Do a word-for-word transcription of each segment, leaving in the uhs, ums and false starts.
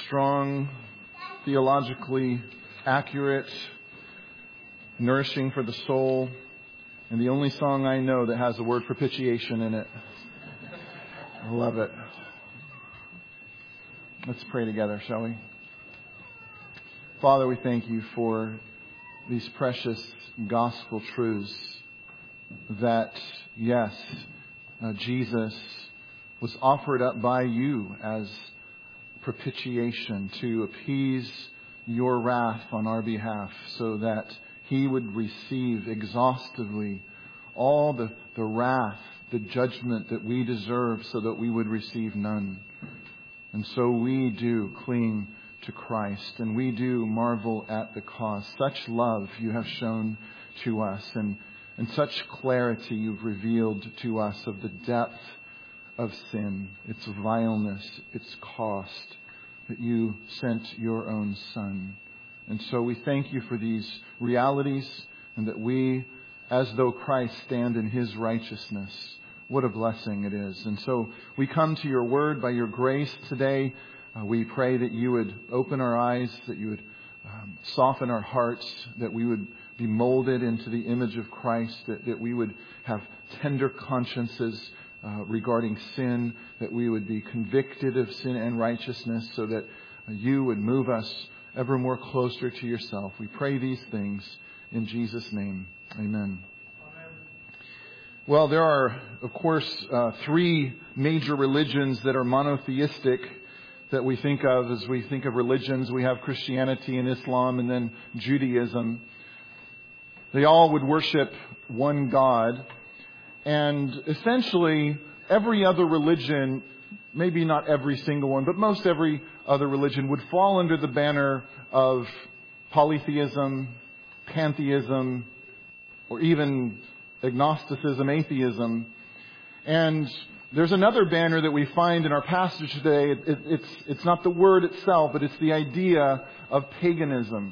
strong, theologically accurate, nourishing for the soul, and the only song I know that has the word propitiation in it. I love it. Let's pray together, shall we? Father, we thank you for these precious gospel truths that, yes, uh, Jesus was offered up by you as propitiation to appease your wrath on our behalf so that he would receive exhaustively all the, the wrath, the judgment that we deserve so that we would receive none. And so we do cling to Christ, and we do marvel at the cause. Such love you have shown to us, and, and such clarity you've revealed to us of the depth of sin, its vileness, its cost, that you sent your own Son. And so we thank you for these realities, and that we, as though Christ, stand in his righteousness. What a blessing it is. And so we come to your word by your grace today. Uh, we pray that you would open our eyes, that you would um, soften our hearts, that we would be molded into the image of Christ, that, that we would have tender consciences uh, regarding sin, that we would be convicted of sin and righteousness so that uh, you would move us ever more closer to yourself. We pray these things in Jesus' name. Amen. Well, there are, of course, uh, three major religions that are monotheistic that we think of as we think of religions. We have Christianity and Islam and then Judaism. They all would worship one God. And essentially, every other religion, maybe not every single one, but most every other religion would fall under the banner of polytheism, pantheism, or even agnosticism, atheism. And there's another banner that we find in our passage today. It, it, it's, it's not the word itself, but it's the idea of paganism.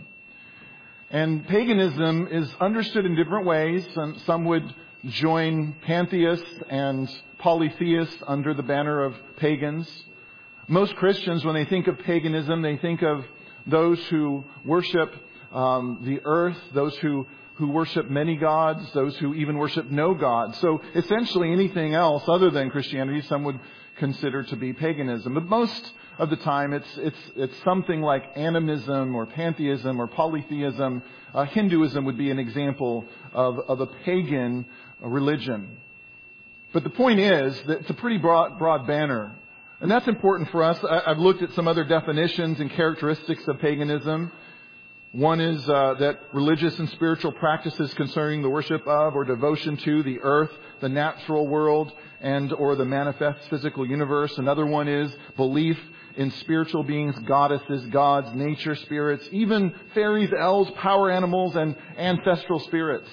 And paganism is understood in different ways. Some, some would join pantheists and polytheists under the banner of pagans. Most Christians, when they think of paganism, they think of those who worship um, the earth, those who who worship many gods, those who even worship no God. So essentially anything else other than Christianity, some would consider to be paganism. But most of the time it's it's it's something like animism or pantheism or polytheism. Uh, Hinduism would be an example of, of a pagan religion. But the point is that it's a pretty broad, broad banner. And that's important for us. I, I've looked at some other definitions and characteristics of paganism. One is uh, that religious and spiritual practices concerning the worship of or devotion to the earth, the natural world, and or the manifest physical universe. Another one is belief in spiritual beings, goddesses, gods, nature, spirits, even fairies, elves, power animals, and ancestral spirits.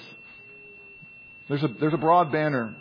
There's a, there's a broad banner.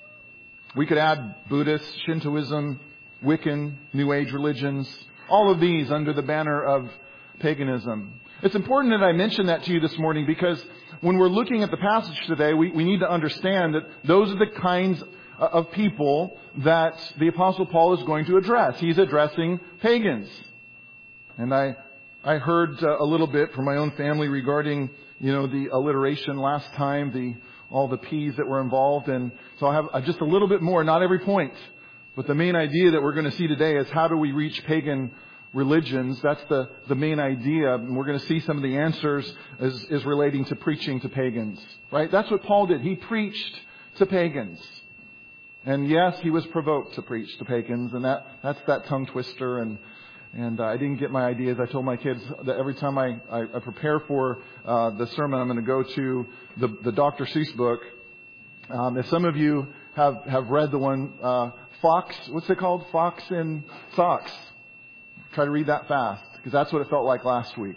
We could add Buddhist, Shintoism, Wiccan, New Age religions, all of these under the banner of paganism. It's important that I mention that to you this morning because when we're looking at the passage today, we, we need to understand that those are the kinds of people that the Apostle Paul is going to address. He's addressing pagans. And I I heard uh, a little bit from my own family regarding, you know, the alliteration last time, the all the P's that were involved. And so I have uh, just a little bit more, not every point. But the main idea that we're going to see today is how do we reach pagan religions. That's the, the main idea. And we're going to see some of the answers as, is relating to preaching to pagans. Right? That's what Paul did. He preached to pagans. And yes, he was provoked to preach to pagans. And that, that's that tongue twister. And, and uh, I didn't get my ideas. I told my kids that every time I, I, I prepare for uh, the sermon, I'm going to go to the, the Doctor Seuss book. Um, if some of you have, have read the one, uh, Fox, what's it called? Fox in Socks. Try to read that fast, because that's what it felt like last week.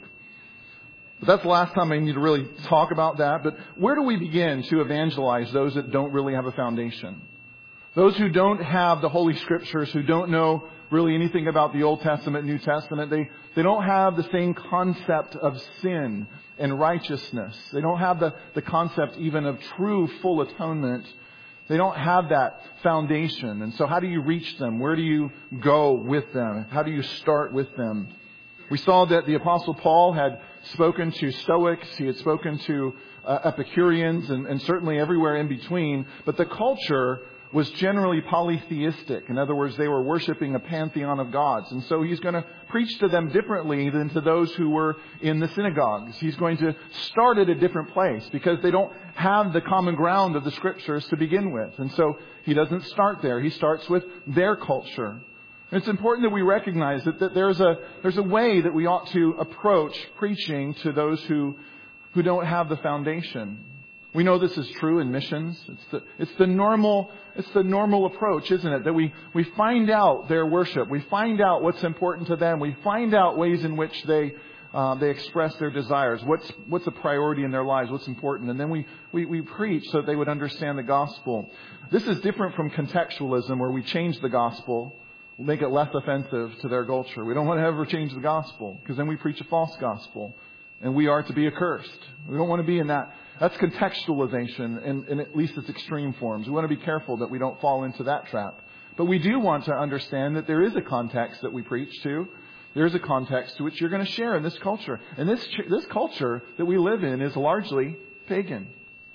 But that's the last time I need to really talk about that. But where do we begin to evangelize those that don't really have a foundation? Those who don't have the Holy Scriptures, who don't know really anything about the Old Testament, New Testament. They, they don't have the same concept of sin and righteousness. They don't have the, the concept even of true full atonement. They don't have that foundation. And so how do you reach them? Where do you go with them? How do you start with them? We saw that the Apostle Paul had spoken to Stoics, he had spoken to uh, Epicureans, and, and certainly everywhere in between. But the culture was generally polytheistic. In other words, they were worshiping a pantheon of gods. And so he's going to preach to them differently than to those who were in the synagogues. He's going to start at a different place because they don't have the common ground of the Scriptures to begin with. And so he doesn't start there. He starts with their culture. It's important that we recognize that, that there's a there's a way that we ought to approach preaching to those who who don't have the foundation. We know this is true in missions. It's the it's the normal it's the normal approach, isn't it? That we we find out their worship, we find out what's important to them, we find out ways in which they uh, they express their desires, what's what's a priority in their lives, what's important, and then we, we we preach so that they would understand the gospel. This is different from contextualism, where we change the gospel. We'll make it less offensive to their culture. We don't want to ever change the gospel, because then we preach a false gospel and we are to be accursed. We don't want to be in that. That's contextualization in, in at least its extreme forms. We want to be careful that we don't fall into that trap. But we do want to understand that there is a context that we preach to. There is a context to which you're going to share in this culture. And this this culture that we live in is largely pagan.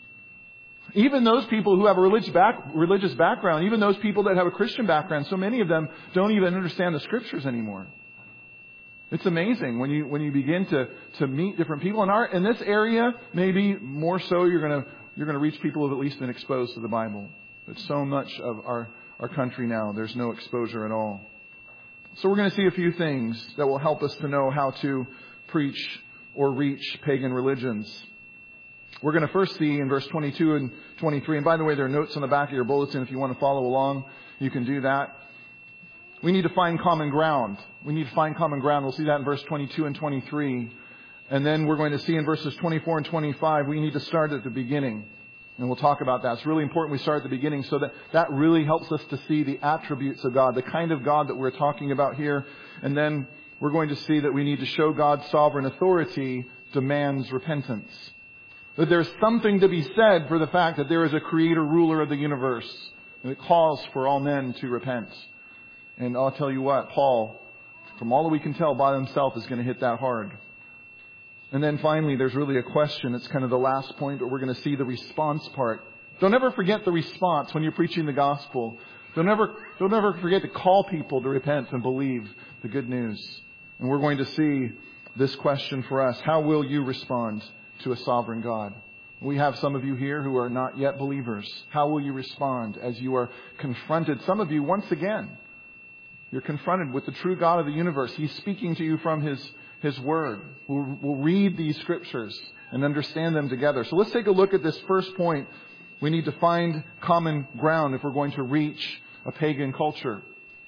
Even those people who have a religious, back, religious background, even those people that have a Christian background, so many of them don't even understand the Scriptures anymore. It's amazing when you when you begin to, to meet different people. In our in this area, maybe more so, you're gonna you're gonna reach people who have at least been exposed to the Bible. But so much of our, our country now, there's no exposure at all. So we're going to see a few things that will help us to know how to preach or reach pagan religions. We're going to first see in verse twenty-two and twenty-three. And by the way, there are notes on the back of your bulletin. If you want to follow along, you can do that. We need to find common ground. We need to find common ground. We'll see that in verse twenty-two and twenty-three. And then we're going to see in verses twenty-four and twenty-five, we need to start at the beginning. And we'll talk about that. It's really important we start at the beginning, so that that really helps us to see the attributes of God, the kind of God that we're talking about here. And then we're going to see that we need to show God's sovereign authority demands repentance. That there's something to be said for the fact that there is a creator ruler of the universe, and it calls for all men to repent. And I'll tell you what, Paul, from all that we can tell by himself, is going to hit that hard. And then finally, there's really a question. It's kind of the last point, but we're going to see the response part. Don't ever forget the response when you're preaching the gospel. Don't ever, don't ever forget to call people to repent and believe the good news. And we're going to see this question for us. How will you respond to a sovereign God? We have some of you here who are not yet believers. How will you respond as you are confronted? Some of you, once again, you're confronted with the true God of the universe. He's speaking to you from His, His Word. We'll, we'll read these Scriptures and understand them together. So let's take a look at this first point. We need to find common ground if we're going to reach a pagan culture.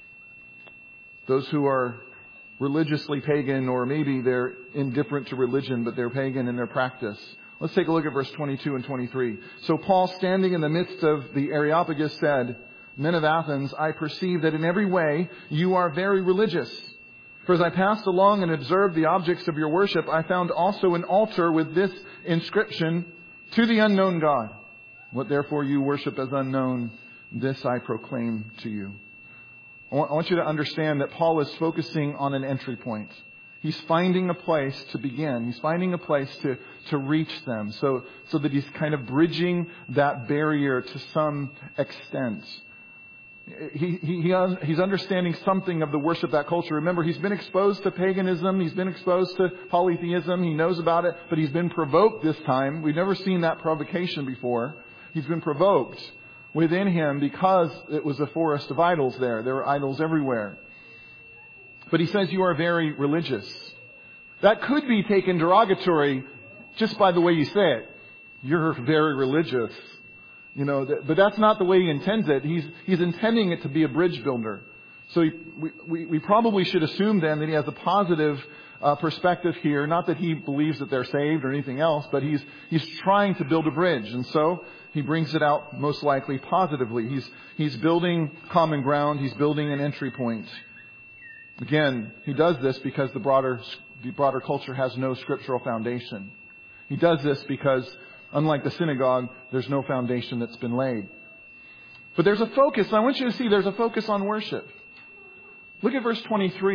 Those who are religiously pagan, or maybe they're indifferent to religion, but they're pagan in their practice. Let's take a look at verse twenty-two and twenty-three. So Paul, standing in the midst of the Areopagus, said, "Men of Athens, I perceive that in every way you are very religious. For as I passed along and observed the objects of your worship, I found also an altar with this inscription, 'To the unknown God. What therefore you worship as unknown, this I proclaim to you.'" I want you to understand that Paul is focusing on an entry point. He's finding a place to begin. He's finding a place to, to reach them, so, so that he's kind of bridging that barrier to some extent. He, he, he has, he's understanding something of the worship of that culture. Remember, he's been exposed to paganism. He's been exposed to polytheism. He knows about it, but he's been provoked this time. We've never seen that provocation before. He's been provoked within him because it was a forest of idols there. There were idols everywhere. But he says you are very religious. That could be taken derogatory just by the way you say it. You're very religious. You know, but that's not the way he intends it. He's he's intending it to be a bridge builder. So he, we, we we probably should assume then that he has a positive uh, perspective here. Not that he believes that they're saved or anything else, but he's he's trying to build a bridge, and so he brings it out most likely positively. He's he's building common ground. He's building an entry point. Again, he does this because the broader the broader culture has no scriptural foundation. He does this because, unlike the synagogue, there's no foundation that's been laid. But there's a focus. I want you to see there's a focus on worship. Look at verse twenty-three.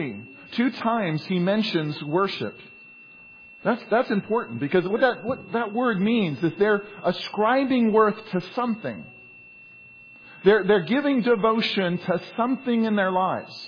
two times he mentions worship. That's, that's important because what that, what that word means is they're ascribing worth to something. They're, they're giving devotion to something in their lives.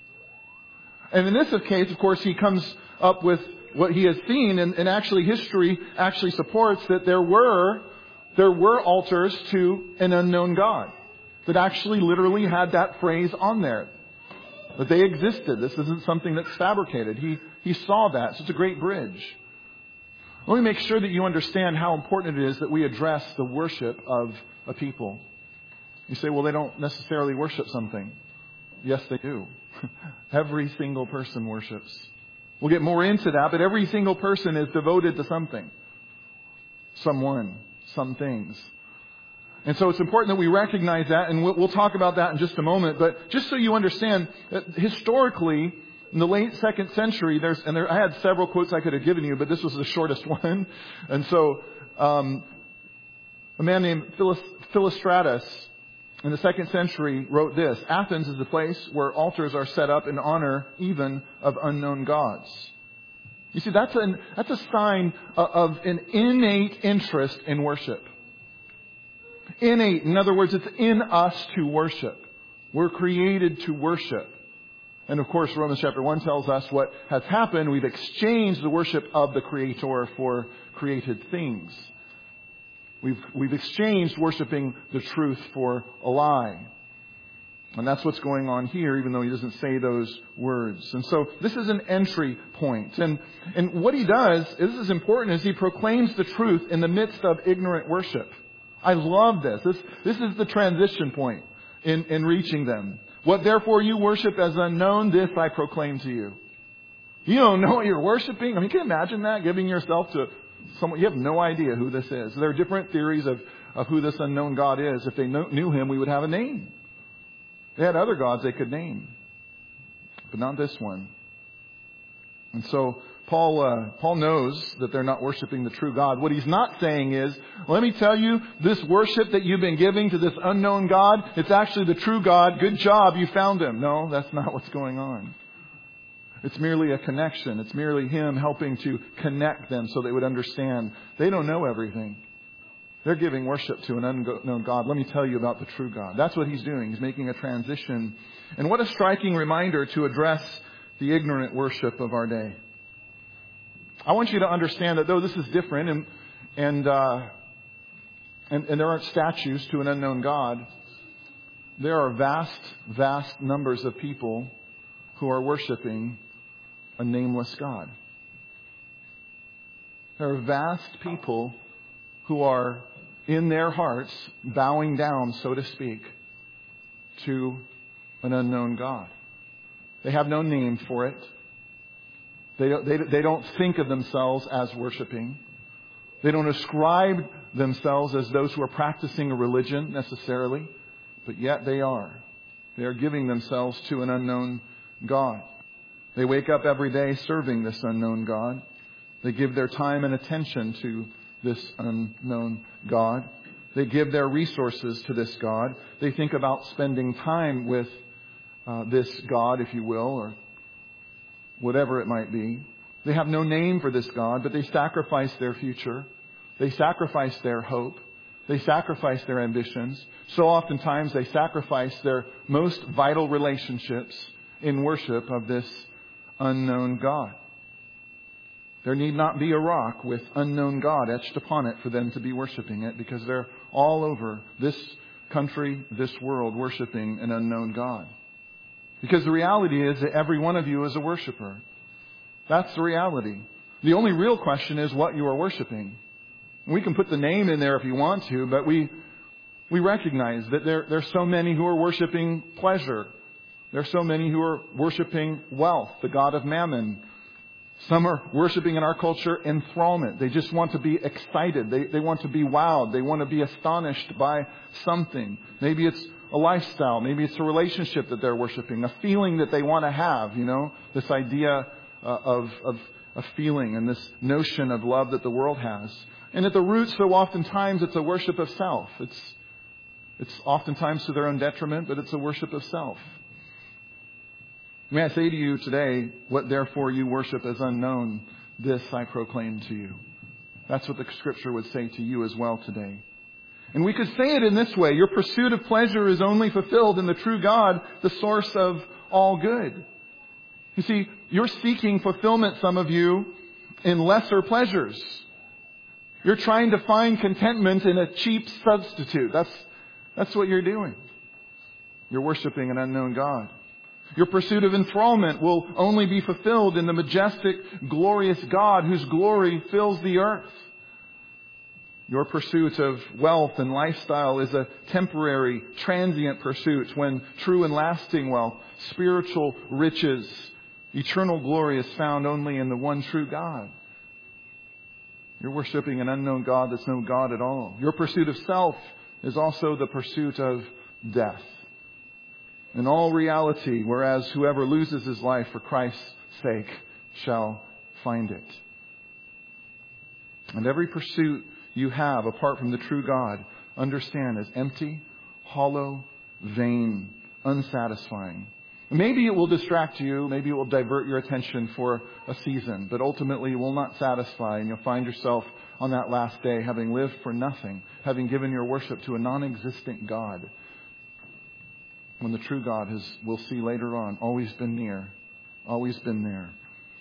And in this case, of course, he comes up with what he has seen, and, and actually history actually supports that there were, there were altars to an unknown God that actually literally had that phrase on there. That they existed. This isn't something that's fabricated. He, he saw that. So it's a great bridge. Let me make sure that you understand how important it is that we address the worship of a people. You say, well, they don't necessarily worship something. Yes, they do. Every single person worships. We'll get more into that, but every single person is devoted to something. Someone, some things. And so it's important that we recognize that, and we'll, we'll talk about that in just a moment. But just so you understand, that historically, in the late second century, there's, and there, I had several quotes I could have given you, but this was the shortest one. And so, um, a man named Philis, Philostratus in the second century wrote this: Athens is the place where altars are set up in honor even of unknown gods. You see, that's an, that's a sign of an innate interest in worship. Innate. In other words, it's in us to worship. We're created to worship. And of course, Romans chapter one tells us what has happened. We've exchanged the worship of the Creator for created things. We've, we've exchanged worshiping the truth for a lie. And that's what's going on here, even though he doesn't say those words. And so this is an entry point. And, and what he does, this is important, is he proclaims the truth in the midst of ignorant worship. I love this. This, this is the transition point in, in reaching them. What therefore you worship as unknown, this I proclaim to you. You don't know what you're worshiping? I mean, can you imagine that? Giving yourself to someone, you have no idea who this is. There are different theories of, of who this unknown God is. If they know, knew him, we would have a name. They had other gods they could name, but not this one. And so Paul, uh, Paul knows that they're not worshiping the true God. What he's not saying is, let me tell you, this worship that you've been giving to this unknown God, it's actually the true God. Good job, you found him. No, that's not what's going on. It's merely a connection. It's merely him helping to connect them so they would understand. They don't know everything. They're giving worship to an unknown God. Let me tell you about the true God. That's what he's doing. He's making a transition. And what a striking reminder to address the ignorant worship of our day. I want you to understand that though this is different and and, uh, and and there aren't statues to an unknown God, there are vast, vast numbers of people who are worshiping a nameless God. There are vast people who are in their hearts bowing down, so to speak, to an unknown God. They have no name for it. They don't, they, they don't think of themselves as worshiping. They don't ascribe themselves as those who are practicing a religion necessarily, but yet they are. They are giving themselves to an unknown God. They wake up every day serving this unknown God. They give their time and attention to this unknown God. They give their resources to this God. They think about spending time with uh, this God, if you will, or whatever it might be. They have no name for this God, but they sacrifice their future. They sacrifice their hope. They sacrifice their ambitions. So oftentimes they sacrifice their most vital relationships in worship of this unknown God. There need not be a rock with unknown God etched upon it for them to be worshiping it, because they're all over this country, this world, worshiping an unknown God. Because the reality is that every one of you is a worshiper. That's the reality. The only real question is what you are worshiping. We can put the name in there if you want to, but we we recognize that there there's so many who are worshiping pleasure. There's so many who are worshiping wealth, the god of mammon. Some are worshiping in our culture enthrallment. They just want to be excited. They they want to be wowed. They want to be astonished by something. Maybe it's a lifestyle. Maybe it's a relationship that they're worshiping. A feeling that they want to have, you know. This idea uh, of, of a feeling and this notion of love that the world has. And at the root, so oftentimes it's a worship of self. It's, it's oftentimes to their own detriment, but it's a worship of self. May I say to you today, what therefore you worship as unknown, this I proclaim to you. That's what the Scripture would say to you as well today. And we could say it in this way: your pursuit of pleasure is only fulfilled in the true God, the source of all good. You see, you're seeking fulfillment, some of you, in lesser pleasures. You're trying to find contentment in a cheap substitute. That's, that's what you're doing. You're worshiping an unknown God. Your pursuit of enthrallment will only be fulfilled in the majestic, glorious God whose glory fills the earth. Your pursuit of wealth and lifestyle is a temporary, transient pursuit, when true and lasting wealth, spiritual riches, eternal glory is found only in the one true God. You're worshiping an unknown God that's no God at all. Your pursuit of self is also the pursuit of death. In all reality, whereas whoever loses his life for Christ's sake shall find it. And every pursuit you have apart from the true God, understand, is empty, hollow, vain, unsatisfying. Maybe it will distract you, maybe it will divert your attention for a season, but ultimately it will not satisfy, and you'll find yourself on that last day having lived for nothing, having given your worship to a non-existent God, when the true God has, we'll see later on, always been near, always been there.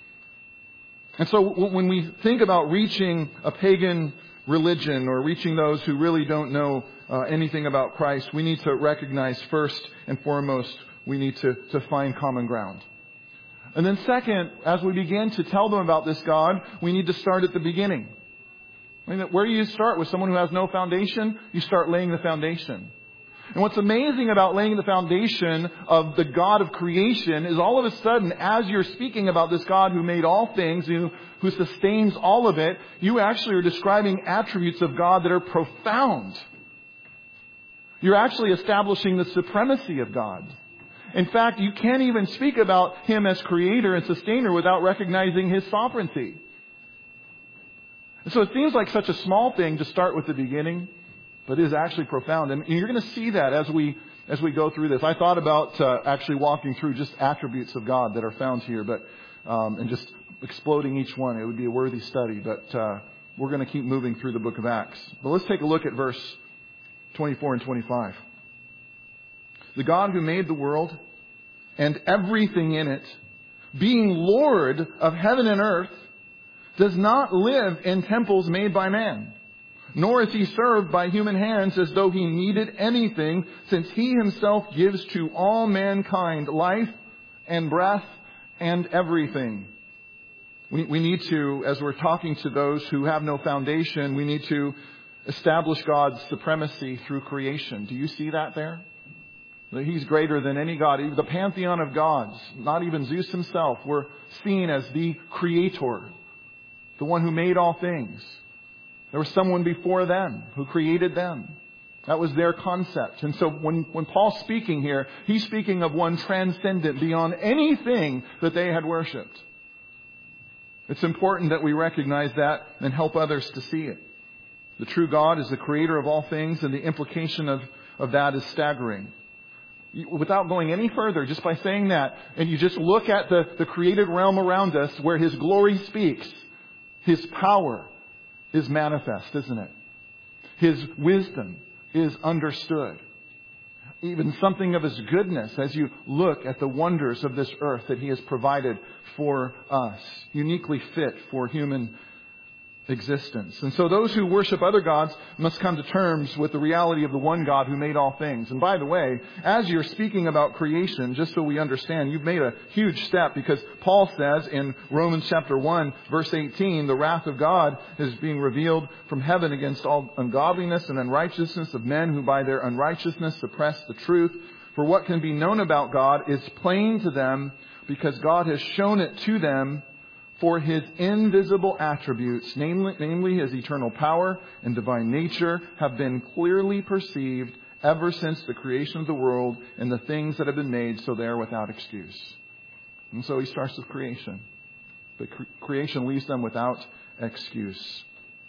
And so when we think about reaching a pagan religion or reaching those who really don't know uh, anything about Christ, we need to recognize first and foremost, we need to, to find common ground. And then second, as we begin to tell them about this God, we need to start at the beginning. I mean, where do you start? With someone who has no foundation? You start laying the foundation. And what's amazing about laying the foundation of the God of creation is all of a sudden, as you're speaking about this God who made all things, who, who sustains all of it, you actually are describing attributes of God that are profound. You're actually establishing the supremacy of God. In fact, you can't even speak about Him as creator and sustainer without recognizing His sovereignty. So it seems like such a small thing to start with the beginning, but it is actually profound. And you're going to see that as we as we go through this. I thought about uh, actually walking through just attributes of God that are found here, but um, and just exploding each one. It would be a worthy study, but uh, we're going to keep moving through the book of Acts. But let's take a look at verse twenty-four and twenty-five. The God who made the world and everything in it, being Lord of heaven and earth, does not live in temples made by man, nor is He served by human hands as though He needed anything, since He Himself gives to all mankind life and breath and everything. We, we need to, as we're talking to those who have no foundation, we need to establish God's supremacy through creation. Do you see that there? That He's greater than any God. The pantheon of gods, not even Zeus himself, were seen as the creator, the one who made all things. There was someone before them who created them. That was their concept. And so when, when Paul's speaking here, he's speaking of one transcendent beyond anything that they had worshipped. It's important that we recognize that and help others to see it. The true God is the creator of all things, and the implication of, of that is staggering. Without going any further, just by saying that, and you just look at the, the created realm around us where His glory speaks, His power is manifest, isn't it? His wisdom is understood. Even something of His goodness as you look at the wonders of this earth that He has provided for us, uniquely fit for human existence. And so those who worship other gods must come to terms with the reality of the one God who made all things. And by the way, as you're speaking about creation, just so we understand, you've made a huge step, because Paul says in Romans chapter one, verse eighteen, the wrath of God is being revealed from heaven against all ungodliness and unrighteousness of men who by their unrighteousness suppress the truth. For what can be known about God is plain to them, because God has shown it to them. For His invisible attributes, namely, namely His eternal power and divine nature, have been clearly perceived ever since the creation of the world and the things that have been made, so they are without excuse. And so he starts with creation. But cre- creation leaves them without excuse.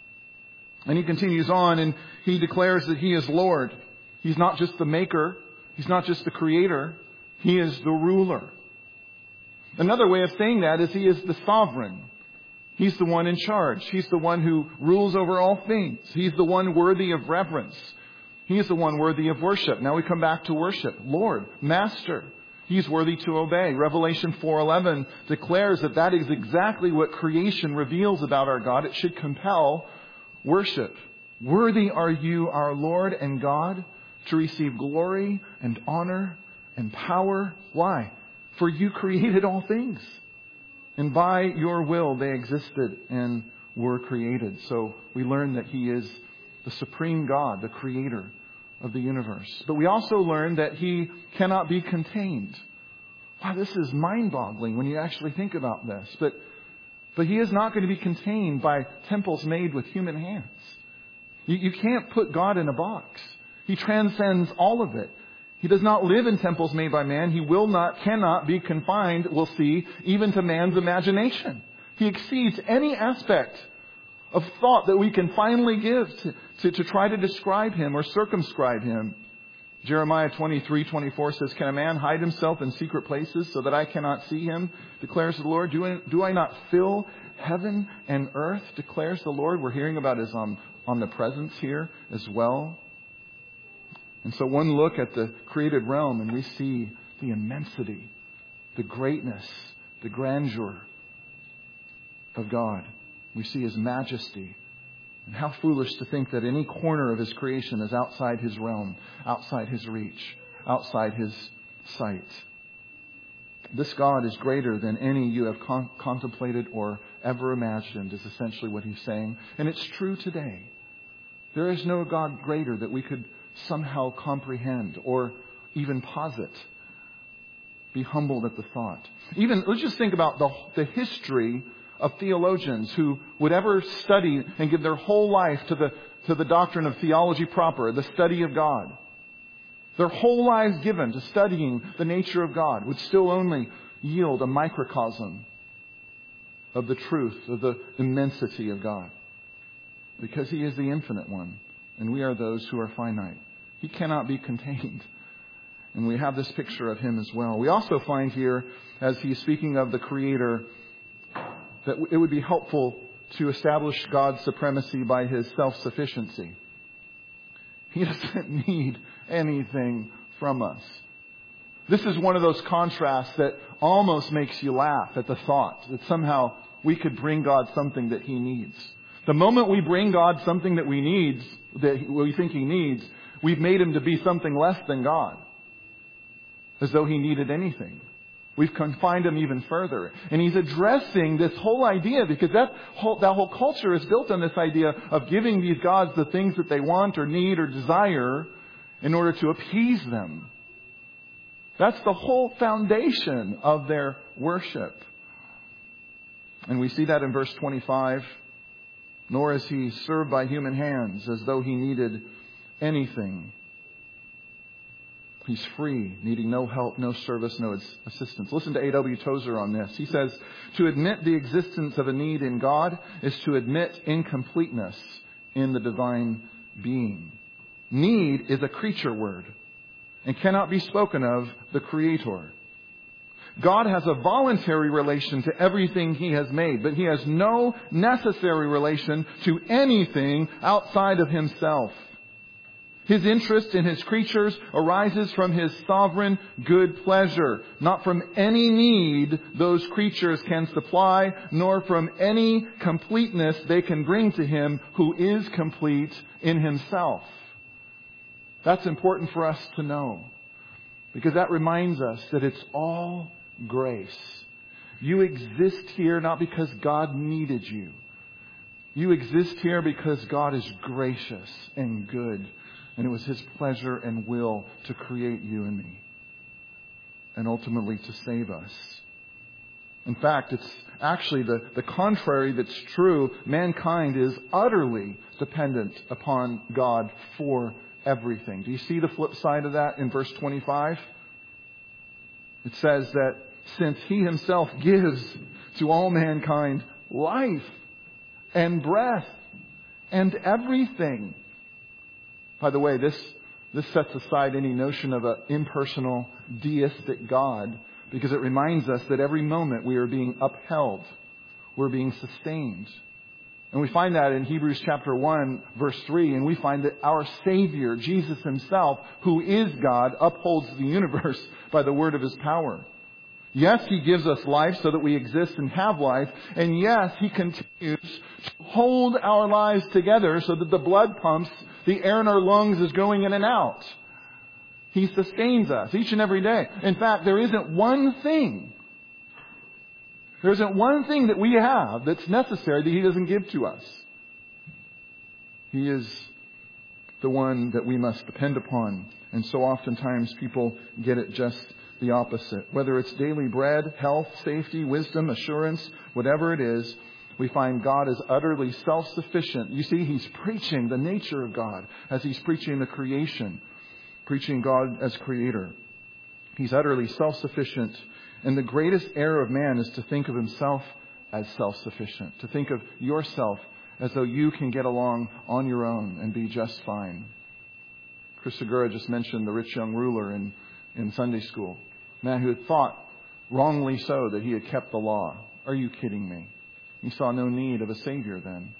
And he continues on and he declares that He is Lord. He's not just the maker. He's not just the creator. He is the ruler. Another way of saying that is He is the sovereign. He's the one in charge. He's the one who rules over all things. He's the one worthy of reverence. He is the one worthy of worship. Now we come back to worship. Lord, Master. He's worthy to obey. Revelation four eleven declares that that is exactly what creation reveals about our God. It should compel worship. Worthy are you, our Lord and God, to receive glory and honor and power. Why? For you created all things. And by your will they existed and were created. So we learn that He is the supreme God, the creator of the universe. But we also learn that He cannot be contained. Wow, this is mind-boggling when you actually think about this. But, but He is not going to be contained by temples made with human hands. You, you can't put God in a box. He transcends all of it. He does not live in temples made by man. He will not, cannot be confined, we'll see, even to man's imagination. He exceeds any aspect of thought that we can finally give to, to, to try to describe Him or circumscribe Him. Jeremiah twenty-three twenty-four says, "Can a man hide himself in secret places so that I cannot see him? Declares the Lord. Do I, do I not fill heaven and earth? Declares the Lord." We're hearing about His um, omnipresence here as well. And so one look at the created realm and we see the immensity, the greatness, the grandeur of God. We see His majesty. And how foolish to think that any corner of His creation is outside His realm, outside His reach, outside His sight. This God is greater than any you have con- contemplated or ever imagined, is essentially what He's saying. And it's true today. There is no God greater that we could somehow comprehend or even posit. Be humbled at the thought. Even, let's just think about the, the history of theologians who would ever study and give their whole life to the, to the doctrine of theology proper, the study of God. Their whole lives given to studying the nature of God would still only yield a microcosm of the truth, of the immensity of God. Because He is the infinite one, and we are those who are finite. He cannot be contained. And we have this picture of Him as well. We also find here, as He's speaking of the Creator, that it would be helpful to establish God's supremacy by His self-sufficiency. He doesn't need anything from us. This is one of those contrasts that almost makes you laugh at the thought that somehow we could bring God something that He needs. The moment we bring God something that we needs, that we think He needs, we've made Him to be something less than God. As though He needed anything. We've confined Him even further. And He's addressing this whole idea because that whole, that whole culture is built on this idea of giving these gods the things that they want or need or desire in order to appease them. That's the whole foundation of their worship. And we see that in verse twenty-five. Nor is He served by human hands as though He needed anything. He's free, needing no help, no service, no assistance. Listen to A W Tozer on this. He says, to admit the existence of a need in God is to admit incompleteness in the divine being. Need is a creature word and cannot be spoken of the Creator. God has a voluntary relation to everything He has made, but He has no necessary relation to anything outside of Himself. His interest in His creatures arises from His sovereign good pleasure, not from any need those creatures can supply, nor from any completeness they can bring to Him who is complete in Himself. That's important for us to know, because that reminds us that it's all grace. You exist here not because God needed you. You exist here because God is gracious and good. And it was His pleasure and will to create you and me. And ultimately to save us. In fact, it's actually the, the contrary that's true. Mankind is utterly dependent upon God for everything. Do you see the flip side of that in verse twenty-five? It says that since He Himself gives to all mankind life and breath and everything. By the way, this, this sets aside any notion of an impersonal, deistic God. because it reminds us that every moment we are being upheld. We're being sustained. And we find that in Hebrews chapter one, verse three, and we find that our Savior, Jesus Himself, who is God, upholds the universe by the word of His power. Yes, He gives us life so that we exist and have life. And yes, He continues to hold our lives together so that the blood pumps, the air in our lungs is going in and out. He sustains us each and every day. In fact, there isn't one thing, there isn't one thing that we have that's necessary that He doesn't give to us. He is the one that we must depend upon. And so oftentimes people get it just the opposite. Whether it's daily bread, health, safety, wisdom, assurance, whatever it is, we find God is utterly self-sufficient. You see, He's preaching the nature of God as He's preaching the creation, preaching God as Creator. He's utterly self-sufficient. And the greatest error of man is to think of himself as self-sufficient, to think of yourself as though you can get along on your own and be just fine. Chris Segura just mentioned the rich young ruler in, in Sunday school. A man who had thought, wrongly so, that he had kept the law. Are you kidding me? He saw no need of a Savior then.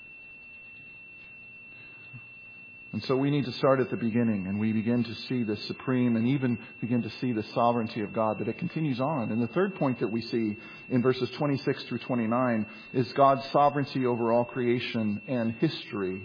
And so we need to start at the beginning, and we begin to see the supreme and even begin to see the sovereignty of God. But it continues on. And the third point that we see in verses twenty-six through twenty-nine is God's sovereignty over all creation and history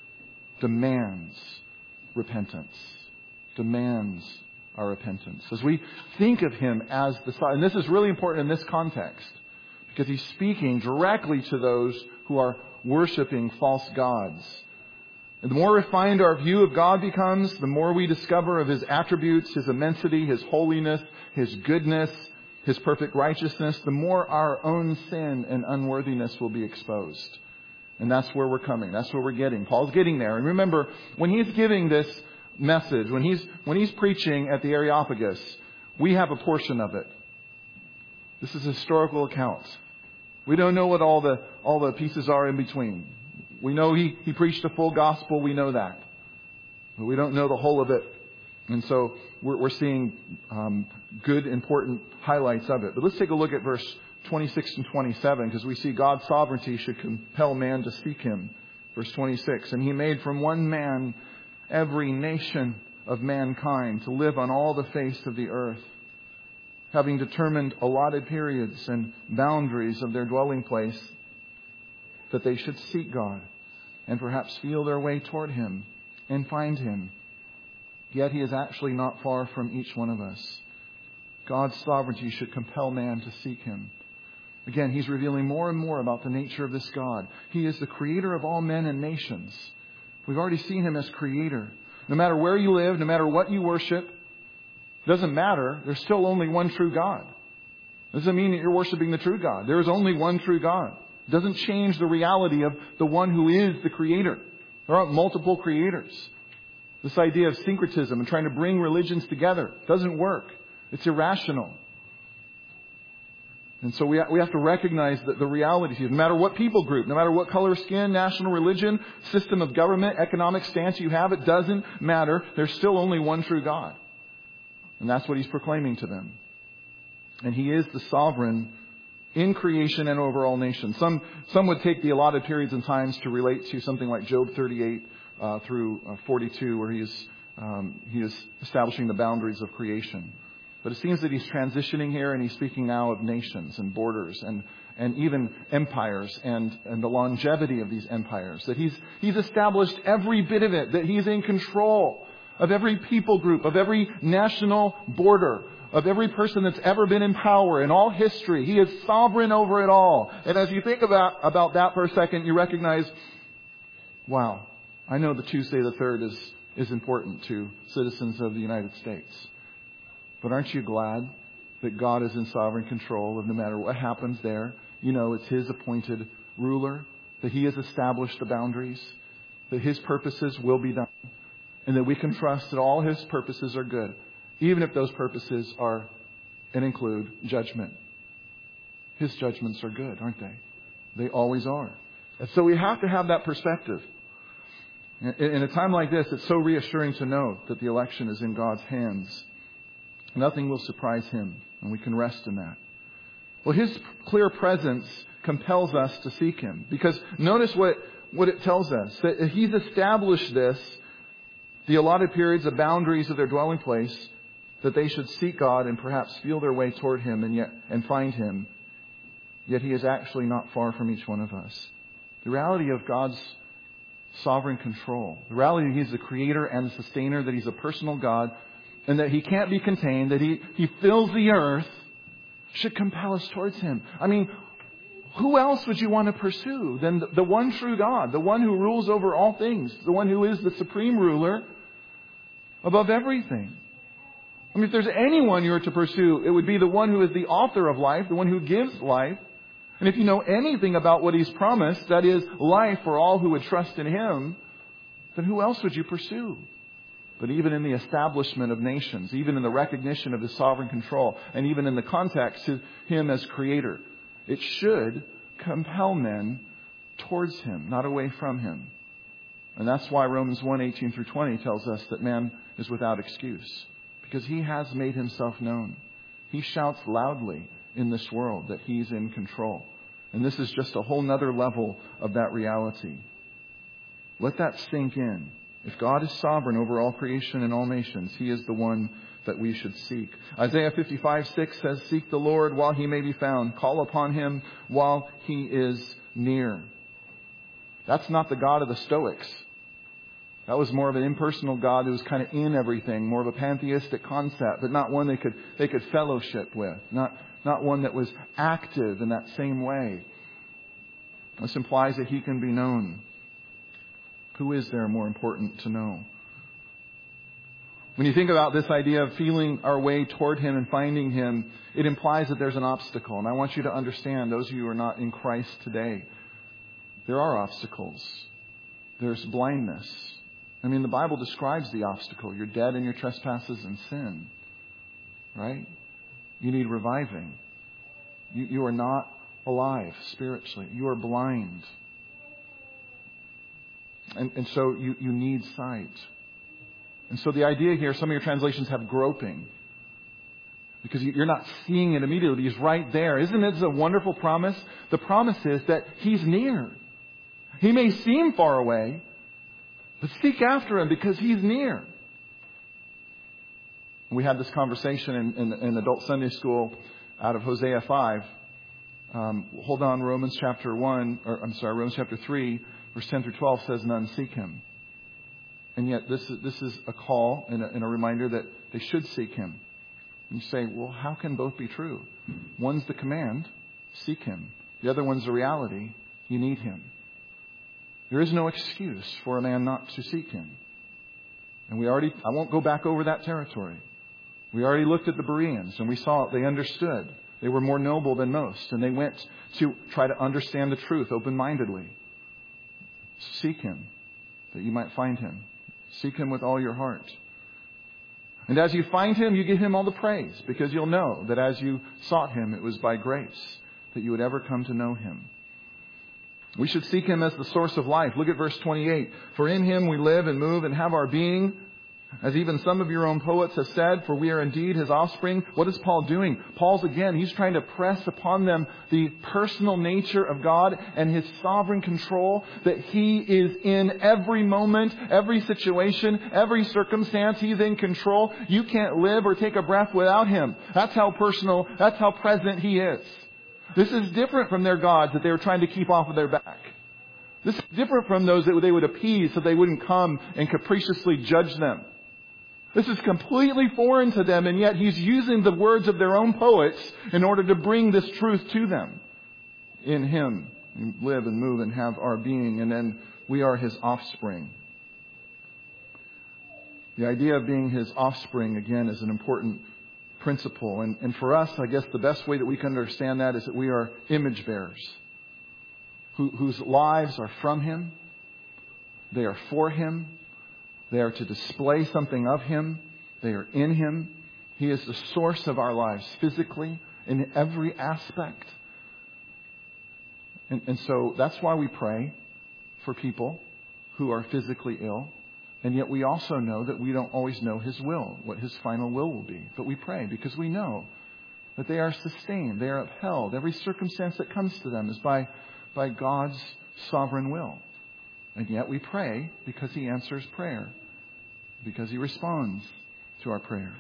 demands repentance. Demands our repentance. As we think of Him as the sovereign, and this is really important in this context, because He's speaking directly to those who are worshiping false gods. And the more refined our view of God becomes, the more we discover of His attributes, His immensity, His holiness, His goodness, His perfect righteousness, the more our own sin and unworthiness will be exposed. And that's where we're coming. That's where we're getting. Paul's getting there. And remember, when he's giving this message, when he's, when he's preaching at the Areopagus, we have a portion of it. This is a historical account. We don't know what all the, all the pieces are in between. We know he, he preached a full gospel. We know that. But we don't know the whole of it. And so we're, we're seeing um, good, important highlights of it. But let's take a look at verse twenty-six and twenty-seven, because we see God's sovereignty should compel man to seek Him. Verse twenty-six, and He made from one man every nation of mankind to live on all the face of the earth, having determined allotted periods and boundaries of their dwelling place, that they should seek God and perhaps feel their way toward Him and find Him. Yet He is actually not far from each one of us. God's sovereignty should compel man to seek Him. Again, He's revealing more and more about the nature of this God. He is the creator of all men and nations. We've already seen Him as creator. No matter where you live, no matter what you worship, doesn't matter. There's still only one true God. Doesn't mean that you're worshiping the true God. There is only one true God. It doesn't change the reality of the one who is the creator. There aren't multiple creators. This idea of syncretism and trying to bring religions together doesn't work. It's irrational. And so we we have to recognize that the reality is, no matter what people group, no matter what color of skin, national religion, system of government, economic stance you have, it doesn't matter. There's still only one true God. And that's what He's proclaiming to them. And He is the sovereign in creation and over all nations. Some some would take the allotted periods and times to relate to something like Job thirty-eight uh, through uh, forty-two, where he is um, he is establishing the boundaries of creation. But it seems that he's transitioning here, and he's speaking now of nations and borders and and even empires and and the longevity of these empires. That he's he's established every bit of it. That He's in control of every people group, of every national border, of every person that's ever been in power in all history. He is sovereign over it all. And as you think about, about that for a second, you recognize, wow, I know the Tuesday the third is, is important to citizens of the United States. But aren't you glad that God is in sovereign control of no matter what happens there? You know, it's His appointed ruler, that He has established the boundaries, that His purposes will be done, and that we can trust that all His purposes are good, even if those purposes are and include judgment. His judgments are good, aren't they? They always are. And so we have to have that perspective. In a time like this, it's so reassuring to know that the election is in God's hands. Nothing will surprise him, and we can rest in that. Well, his clear presence compels us to seek him. Because notice what, what it tells us. That he's established this, the allotted periods, the boundaries of their dwelling place, that they should seek God and perhaps feel their way toward him and yet and find him. Yet he is actually not far from each one of us. The reality of God's sovereign control, the reality that he's the creator and the sustainer, that he's a personal God, and that he can't be contained, that he, he fills the earth, should compel us towards him. I mean, who else would you want to pursue than the, the one true God, the one who rules over all things, the one who is the supreme ruler above everything? I mean, if there's anyone you are to pursue, it would be the one who is the author of life, the one who gives life. And if you know anything about what he's promised, that is life for all who would trust in him, then who else would you pursue? But even in the establishment of nations, even in the recognition of his sovereign control, and even in the context of him as creator, it should compel men towards him, not away from him. And that's why Romans one, eighteen through twenty tells us that man is without excuse. Because he has made himself known. He shouts loudly in this world that he's in control. And this is just a whole nother level of that reality. Let that sink in. If God is sovereign over all creation and all nations, he is the one that we should seek. Isaiah fifty-five, six says, "Seek the Lord while he may be found. Call upon him while he is near." That's not the God of the Stoics. That was more of an impersonal God who was kind of in everything, more of a pantheistic concept, but not one they could they could fellowship with, not not one that was active in that same way. This implies that he can be known. Who is there more important to know? When you think about this idea of feeling our way toward him and finding him, it implies that there's an obstacle. And I want you to understand, those of you who are not in Christ today, there are obstacles. There's blindness. I mean, the Bible describes the obstacle. You're dead in your trespasses and sin. Right? You need reviving. You, you are not alive spiritually. You are blind. And, and so you, you need sight. And so the idea here, some of your translations have groping. Because you're not seeing it immediately. He's right there. Isn't it a wonderful promise? The promise is that he's near. He may seem far away, but seek after him because he's near. We had this conversation in, in, in adult Sunday school out of Hosea five. Um, hold on, Romans chapter one, or I'm sorry, Romans chapter three, verse ten through twelve says, "None seek him." And yet this is, this is a call and a, and a reminder that they should seek him. And you say, well, how can both be true? One's the command, seek him. The other one's the reality, you need him. There is no excuse for a man not to seek him. And we already, I won't go back over that territory. We already looked at the Bereans and we saw it. They understood. They were more noble than most. And they went to try to understand the truth open-mindedly. Seek him that you might find him. Seek him with all your heart. And as you find him, you give him all the praise, because you'll know that as you sought him, it was by grace that you would ever come to know him. We should seek him as the source of life. Look at verse twenty-eight. "For in him we live and move and have our being, as even some of your own poets have said, for we are indeed his offspring." What is Paul doing? Paul's again, he's trying to press upon them the personal nature of God and his sovereign control, that he is in every moment, every situation, every circumstance. He's in control. You can't live or take a breath without him. That's how personal, that's how present he is. This is different from their gods that they were trying to keep off of their back. This is different from those that they would appease so they wouldn't come and capriciously judge them. This is completely foreign to them, and yet he's using the words of their own poets in order to bring this truth to them. In him we live and move and have our being, and then we are his offspring. The idea of being his offspring, again, is an important principle. And, and for us, I guess the best way that we can understand that is that we are image bearers who, whose lives are from him. They are for him. They are to display something of him. They are in him. He is the source of our lives physically in every aspect. And, and so that's why we pray for people who are physically ill. And yet we also know that we don't always know His will, what His final will will be. But we pray because we know that they are sustained, they are upheld. Every circumstance that comes to them is by, by God's sovereign will. And yet we pray because He answers prayer, because He responds to our prayer.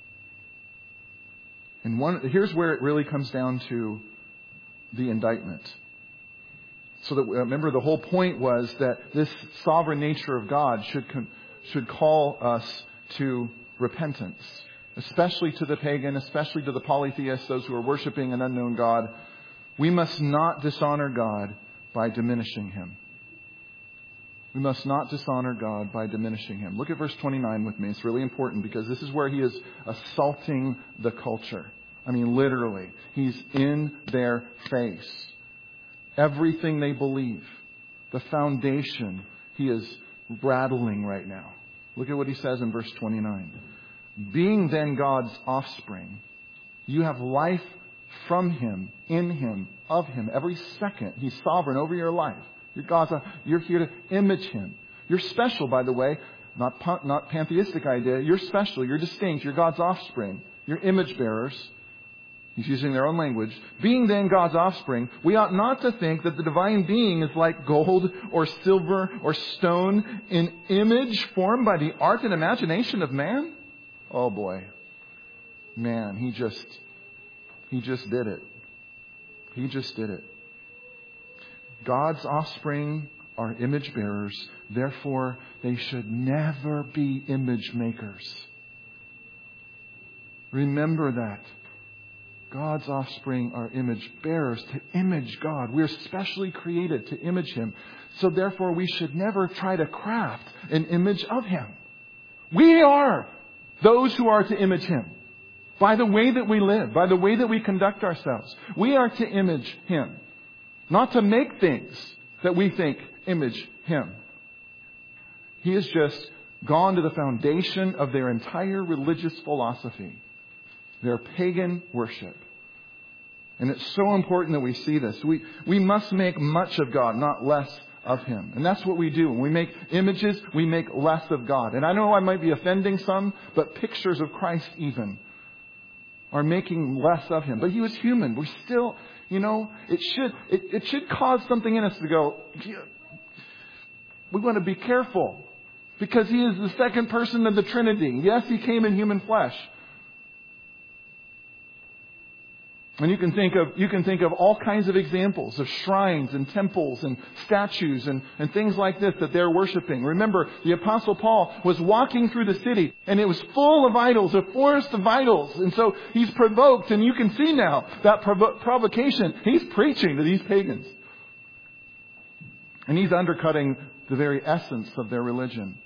And one, here's where it really comes down to the indictment. So that, remember, the whole point was that this sovereign nature of God should should call us to repentance, especially to the pagan, especially to the polytheists, those who are worshiping an unknown God. We must not dishonor God by diminishing Him. We must not dishonor God by diminishing Him. Look at verse twenty-nine with me. It's really important because this is where he is assaulting the culture. I mean, literally. He's in their face. Everything they believe, the foundation, he is rattling right now. Look at what he says in verse twenty-nine. Being then God's offspring, you have life from Him, in Him, of Him. Every second, He's sovereign over your life. You're God's, you're here to image Him. You're special, by the way. Not, not pantheistic idea. You're special. You're distinct. You're God's offspring. You're image bearers. He's using their own language. Being then God's offspring, we ought not to think that the divine being is like gold or silver or stone, in image formed by the art and imagination of man. Oh boy. Man, he just, he just did it. He just did it. God's offspring are image bearers. Therefore, they should never be image makers. Remember that. God's offspring are image bearers to image God. We're specially created to image Him. So therefore, we should never try to craft an image of Him. We are those who are to image Him. By the way that we live, by the way that we conduct ourselves. We are to image Him. Not to make things that we think image Him. He has just gone to the foundation of their entire religious philosophy. Their pagan worship. And it's so important that we see this. We, we must make much of God, not less of Him. And that's what we do. When we make images, we make less of God. And I know I might be offending some, but pictures of Christ even are making less of Him. But He was human. We're still, you know, it should, it, it should cause something in us to go, we want to be careful. Because He is the second person of the Trinity. Yes, He came in human flesh. And you can think of, you can think of all kinds of examples of shrines and temples and statues and, and things like this that they're worshiping. Remember, the Apostle Paul was walking through the city and it was full of idols, a forest of idols. And so he's provoked, and you can see now that provo- provocation. He's preaching to these pagans. And he's undercutting the very essence of their religion.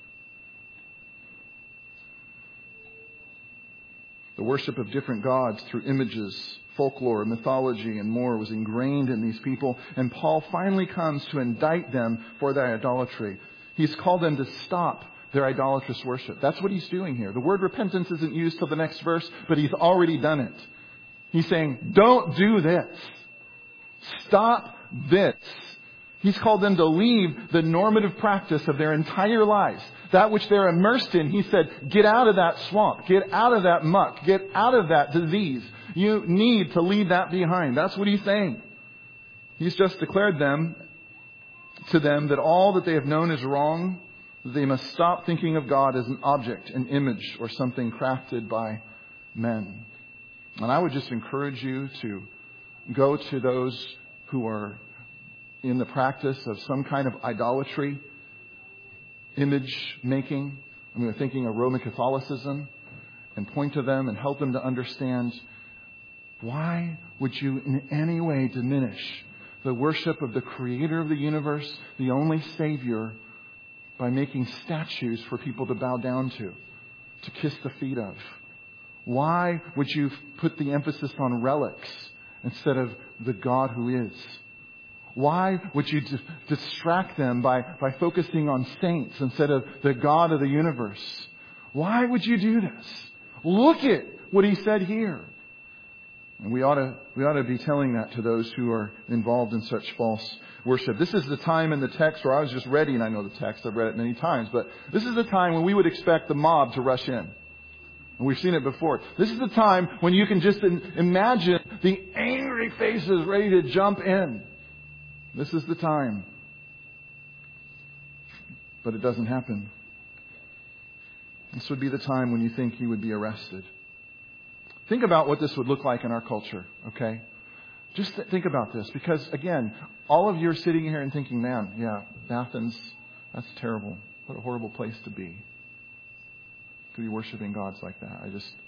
The worship of different gods through images, folklore, mythology, and more was ingrained in these people. And Paul finally comes to indict them for their idolatry. He's called them to stop their idolatrous worship. That's what he's doing here. The word repentance isn't used till the next verse, but he's already done it. He's saying, don't do this. Stop this. He's called them to leave the normative practice of their entire lives. That which they're immersed in. He said, get out of that swamp. Get out of that muck. Get out of that disease. You need to leave that behind. That's what he's saying. He's just declared them to them that all that they have known is wrong. They must stop thinking of God as an object, an image, or something crafted by men. And I would just encourage you to go to those who are in the practice of some kind of idolatry, image making. I mean, we're thinking of Roman Catholicism, and point to them and help them to understand, why would you in any way diminish the worship of the Creator of the universe, the only Savior, by making statues for people to bow down to, to kiss the feet of? Why would you put the emphasis on relics instead of the God who is? Why would you d- distract them by, by focusing on saints instead of the God of the universe? Why would you do this? Look at what he said here. And we ought to, we ought to be telling that to those who are involved in such false worship. This is the time in the text where I was just ready, and I know the text, I've read it many times, but this is the time when we would expect the mob to rush in. And we've seen it before. This is the time when you can just imagine the angry faces ready to jump in. This is the time. But it doesn't happen. This would be the time when you think he would be arrested. Think about what this would look like in our culture, okay? Just th- think about this, because again, all of you are sitting here and thinking, man, yeah, Athens, that's terrible. What a horrible place to be. To be worshiping gods like that. I just...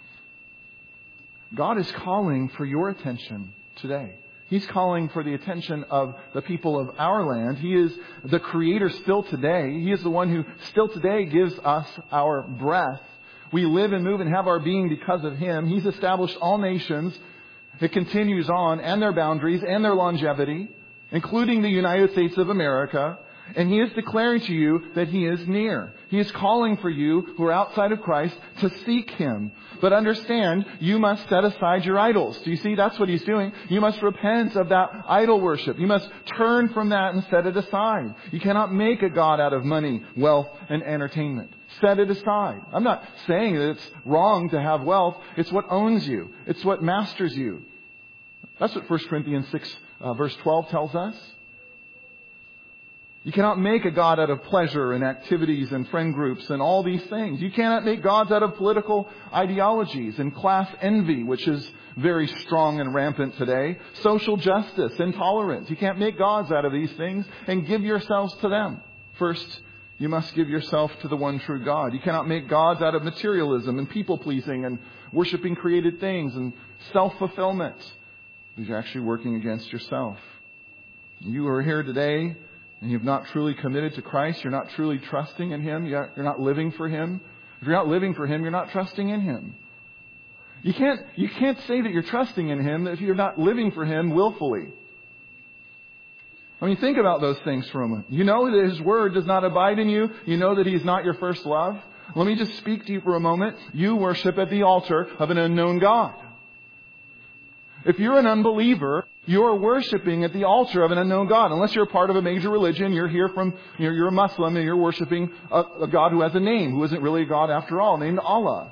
God is calling for your attention today. He's calling for the attention of the people of our land. He is the creator still today. He is the one who still today gives us our breath. We live and move and have our being because of Him. He's established all nations. It continues on, and their boundaries and their longevity, including the United States of America. And He is declaring to you that He is near. He is calling for you who are outside of Christ to seek Him. But understand, you must set aside your idols. Do you see? That's what He's doing. You must repent of that idol worship. You must turn from that and set it aside. You cannot make a god out of money, wealth, and entertainment. Set it aside. I'm not saying that it's wrong to have wealth. It's what owns you. It's what masters you. That's what First Corinthians six, uh, verse twelve tells us. You cannot make a god out of pleasure and activities and friend groups and all these things. You cannot make gods out of political ideologies and class envy, which is very strong and rampant today. Social justice, intolerance. You can't make gods out of these things and give yourselves to them. First, you must give yourself to the one true God. You cannot make gods out of materialism and people-pleasing and worshiping created things and self-fulfillment. Because you're actually working against yourself. You are here today and you've not truly committed to Christ, you're not truly trusting in Him, you're not living for Him. If you're not living for Him, you're not trusting in Him. You can't, you can't say that you're trusting in Him if you're not living for Him willfully. I mean, think about those things for a moment. You know that His Word does not abide in you. You know that He's not your first love. Let me just speak to you for a moment. You worship at the altar of an unknown God. If you're an unbeliever, you're worshiping at the altar of an unknown God. Unless you're a part of a major religion, you're here from, you're, you're a Muslim and you're worshiping a, a God who has a name, who isn't really a God after all, named Allah.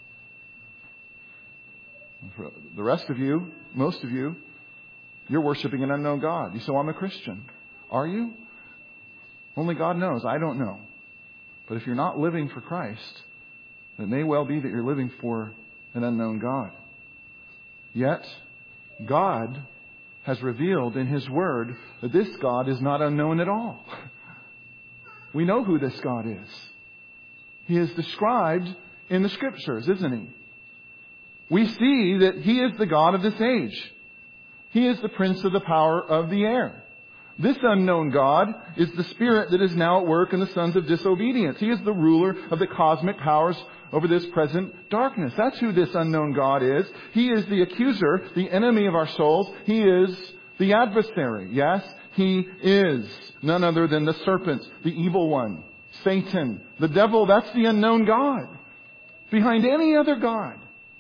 For the rest of you, most of you, you're worshiping an unknown God. You say, well, I'm a Christian. Are you? Only God knows. I don't know. But if you're not living for Christ, it may well be that you're living for an unknown God. Yet, God has revealed in His Word that this God is not unknown at all. We know who this God is. He is described in the Scriptures, isn't He? We see that He is the God of this age. He is the prince of the power of the air. This unknown God is the spirit that is now at work in the sons of disobedience. He is the ruler of the cosmic powers over this present darkness. That's who this unknown God is. He is the accuser, the enemy of our souls. He is the adversary. Yes, He is none other than the serpent, the evil one, Satan, the devil. That's the unknown God behind any other God.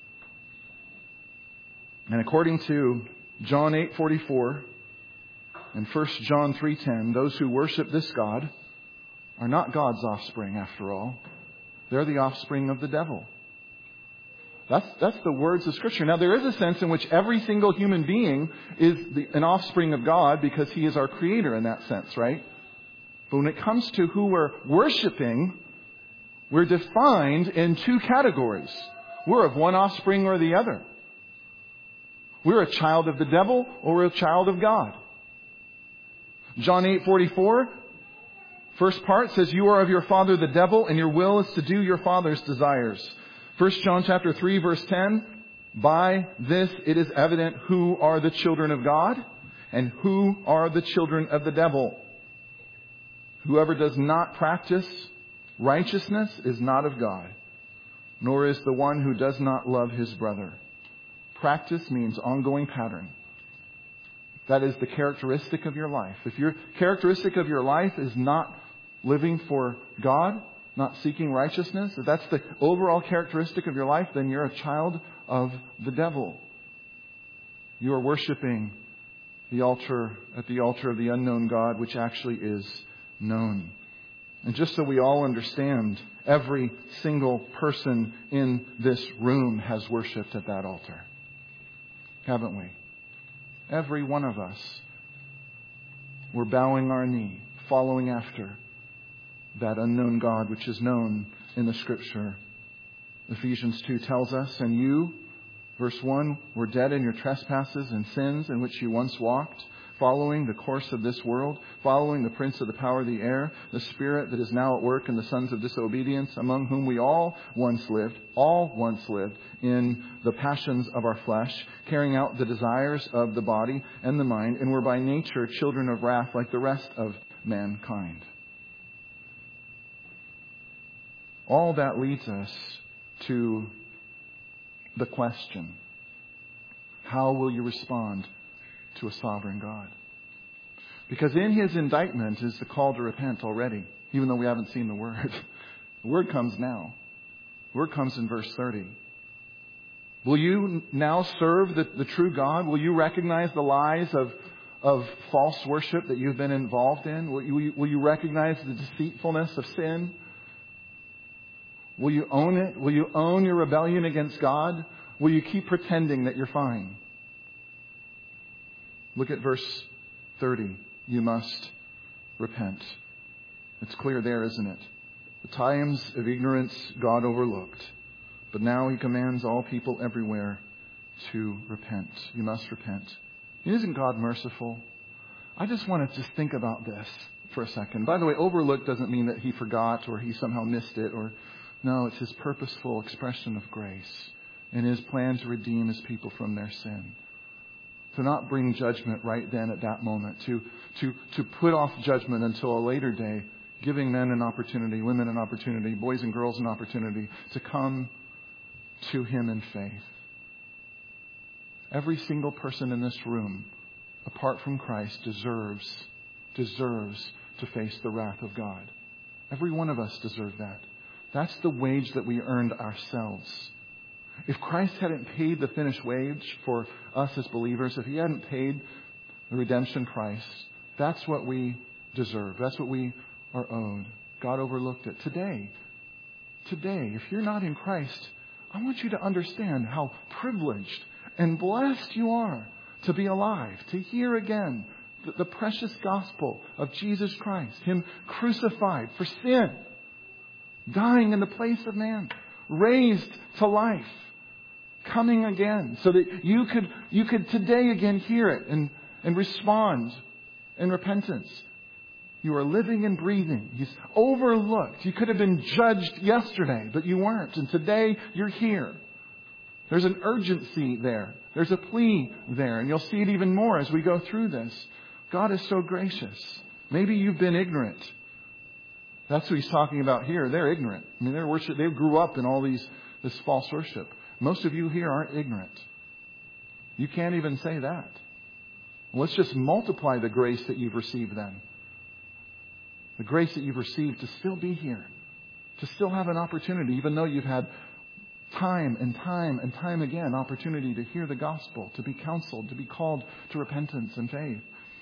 And according to John eight forty-four and First John three ten, those who worship this God are not God's offspring after all. They're the offspring of the devil. That's, that's the words of Scripture. Now, there is a sense in which every single human being is the, an offspring of God because He is our Creator in that sense, right? But when it comes to who we're worshiping, we're defined in two categories. We're of one offspring or the other. We're a child of the devil or we're a child of God. John eight forty-four, first part says, you are of your father the devil, and your will is to do your father's desires. First John chapter three, verse ten, by this it is evident who are the children of God and who are the children of the devil. Whoever does not practice righteousness is not of God, nor is the one who does not love his brother. Practice means ongoing pattern. That is the characteristic of your life. If your characteristic of your life is not living for God, not seeking righteousness, if that's the overall characteristic of your life, then you're a child of the devil. You are worshiping The altar, at the altar of the unknown God, which actually is known. And just so we all understand, every single person in this room has worshipped at that altar. Haven't we? Every one of us. We're bowing our knee, following after that unknown God which is known in the Scripture. Ephesians two tells us, and you, verse one, were dead in your trespasses and sins in which you once walked, following the course of this world, following the prince of the power of the air, the spirit that is now at work in the sons of disobedience, among whom we all once lived, all once lived in the passions of our flesh, carrying out the desires of the body and the mind, and were by nature children of wrath like the rest of mankind. All that leads us to the question, how will you respond to a sovereign God? Because in His indictment is the call to repent already, even though we haven't seen the word. The word comes now. The word comes in verse thirty. Will you now serve the, the true God? Will you recognize the lies of, of false worship that you've been involved in? Will you, will you recognize the deceitfulness of sin? Will you own it? Will you own your rebellion against God? Will you keep pretending that you're fine? Look at verse thirty. You must repent. It's clear there, isn't it? The times of ignorance God overlooked, but now He commands all people everywhere to repent. You must repent. Isn't God merciful? I just want to just think about this for a second. By the way, overlooked doesn't mean that He forgot or He somehow missed it, or no, it's His purposeful expression of grace and His plan to redeem His people from their sin. To not bring judgment right then at that moment. To, to, to put off judgment until a later day. Giving men an opportunity, women an opportunity, boys and girls an opportunity to come to Him in faith. Every single person in this room, apart from Christ, deserves, deserves to face the wrath of God. Every one of us deserve that. That's the wage that we earned ourselves. If Christ hadn't paid the finished wage for us as believers, if He hadn't paid the redemption price, that's what we deserve. That's what we are owed. God overlooked it. Today, today, if you're not in Christ, I want you to understand how privileged and blessed you are to be alive, to hear again the, the precious gospel of Jesus Christ, Him crucified for sin, dying in the place of man, raised to life, coming again, so that you could you could today again hear it and, and respond in repentance. You are living and breathing. He's overlooked. You could have been judged yesterday, but you weren't. And today you're here. There's an urgency there. There's a plea there. And you'll see it even more as we go through this. God is so gracious. Maybe you've been ignorant. That's what He's talking about here. They're ignorant. I mean, they're worship. They grew up in all these this false worship. Most of you here aren't ignorant. You can't even say that. Let's just multiply the grace that you've received then. The grace that you've received to still be here. To still have an opportunity, even though you've had time and time and time again opportunity to hear the gospel, to be counseled, to be called to repentance and faith.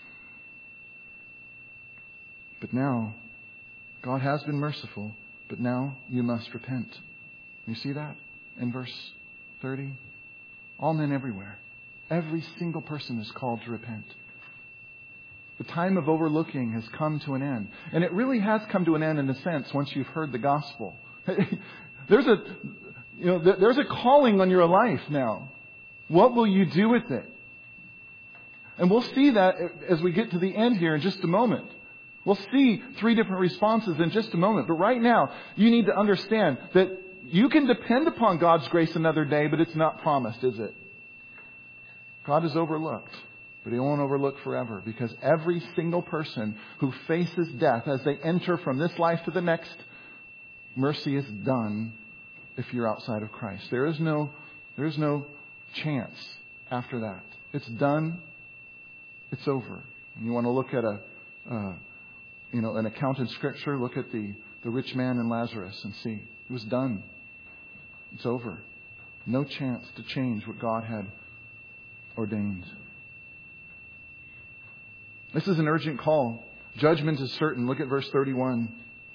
But now, God has been merciful, but now you must repent. You see that in verse thirty? All men everywhere. Every single person is called to repent. The time of overlooking has come to an end. And it really has come to an end in a sense once you've heard the gospel. There's a, you know, there's a calling on your life now. What will you do with it? And we'll see that as we get to the end here in just a moment. We'll see three different responses in just a moment. But right now, you need to understand that you can depend upon God's grace another day, but it's not promised, is it? God is overlooked, but He won't overlook forever, because every single person who faces death as they enter from this life to the next, mercy is done if you're outside of Christ. There is no, there is no chance after that. It's done. It's over. And you want to look at a, uh, you know, an account in Scripture, look at the, the rich man and Lazarus and see. It was done. It's over. No chance to change what God had ordained. This is an urgent call. Judgment is certain. Look at verse thirty-one.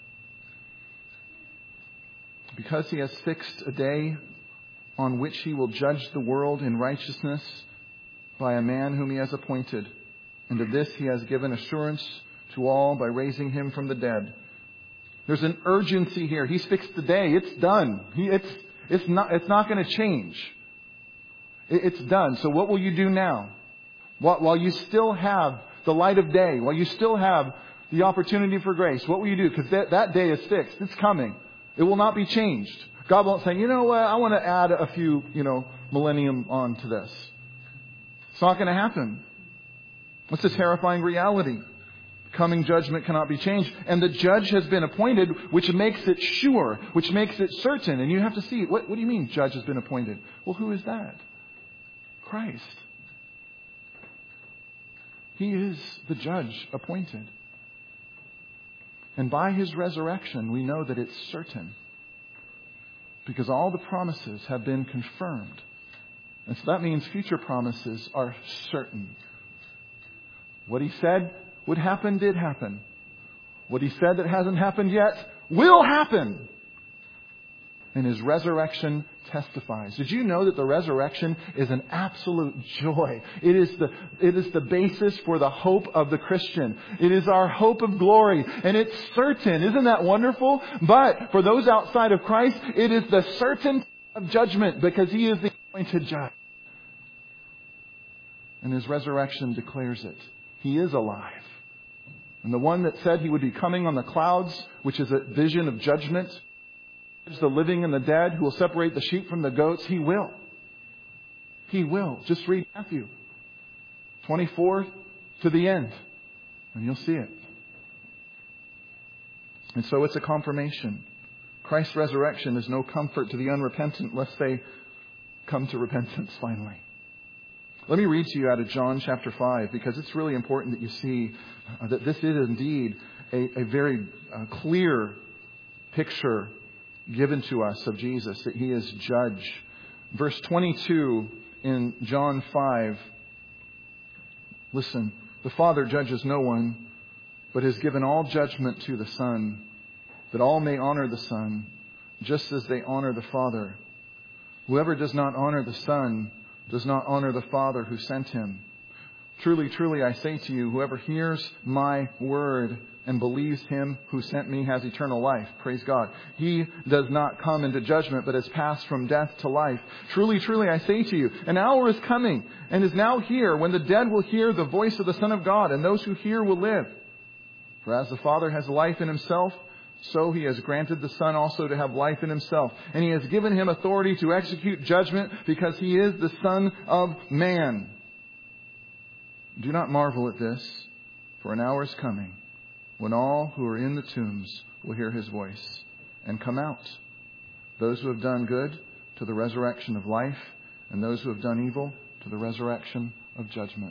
Because he has fixed a day on which he will judge the world in righteousness by a man whom he has appointed. And of this he has given assurance to all by raising him from the dead. There's an urgency here. He's fixed the day. It's done. He, it's, it's not, it's not going to change. It, it's done. So what will you do now? While, while you still have the light of day, while you still have the opportunity for grace, what will you do? Because that, that day is fixed. It's coming. It will not be changed. God won't say, you know what, I want to add a few, you know, millennium on to this. It's not going to happen. It's a terrifying reality. Coming judgment cannot be changed. And the judge has been appointed, which makes it sure, which makes it certain. And you have to see, what, what do you mean judge has been appointed? Well, who is that? Christ. He is the judge appointed. And by his resurrection, we know that it's certain. Because all the promises have been confirmed. And so that means future promises are certain. What he said would happen did happen. What he said that hasn't happened yet will happen. And his resurrection testifies. Did you know that the resurrection is an absolute joy? It is the, it is the basis for the hope of the Christian. It is our hope of glory. And it's certain. Isn't that wonderful? But for those outside of Christ, it is the certainty of judgment because he is the appointed judge. And his resurrection declares it. He is alive. And the one that said he would be coming on the clouds, which is a vision of judgment, the living and the dead, who will separate the sheep from the goats, he will. He will. Just read Matthew twenty-four to the end, and you'll see it. And so it's a confirmation. Christ's resurrection is no comfort to the unrepentant, lest they come to repentance finally. Let me read to you out of John chapter five, because it's really important that you see that this is indeed a, a very uh, clear picture given to us of Jesus, that he is judge. Verse twenty-two in John five. Listen, the Father judges no one, but has given all judgment to the Son, that all may honor the Son, just as they honor the Father. Whoever does not honor the Son does not honor the Father who sent him. Truly, truly, I say to you, whoever hears my word and believes him who sent me has eternal life. Praise God. He does not come into judgment, but has passed from death to life. Truly, truly, I say to you, an hour is coming and is now here when the dead will hear the voice of the Son of God, and those who hear will live. For as the Father has life in himself, so he has granted the Son also to have life in himself. And he has given him authority to execute judgment because he is the Son of Man. Do not marvel at this, for an hour is coming when all who are in the tombs will hear his voice and come out. Those who have done good to the resurrection of life, and those who have done evil to the resurrection of judgment.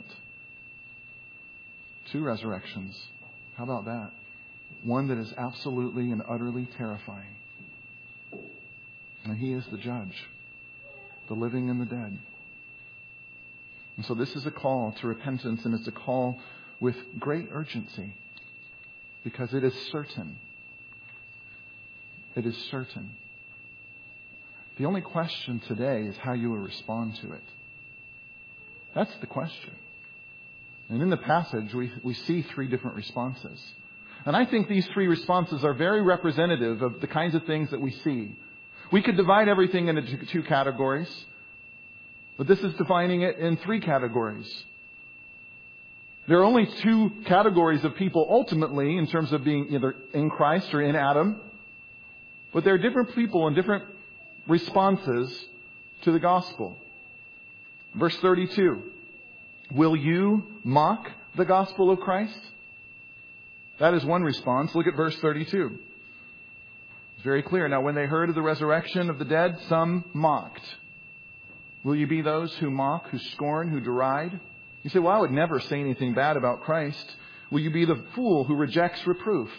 Two resurrections. How about that? One that is absolutely and utterly terrifying. And he is the judge, the living and the dead. And so this is a call to repentance, and it's a call with great urgency because it is certain. It is certain. The only question today is how you will respond to it. That's the question. And in the passage, we, we see three different responses. And I think these three responses are very representative of the kinds of things that we see. We could divide everything into two categories, but this is defining it in three categories. There are only two categories of people ultimately in terms of being either in Christ or in Adam. But there are different people and different responses to the gospel. Verse thirty-two. Will you mock the gospel of Christ? That is one response. Look at verse thirty-two. It's very clear. Now, when they heard of the resurrection of the dead, some mocked. Will you be those who mock, who scorn, who deride? You say, well, I would never say anything bad about Christ. Will you be the fool who rejects reproof?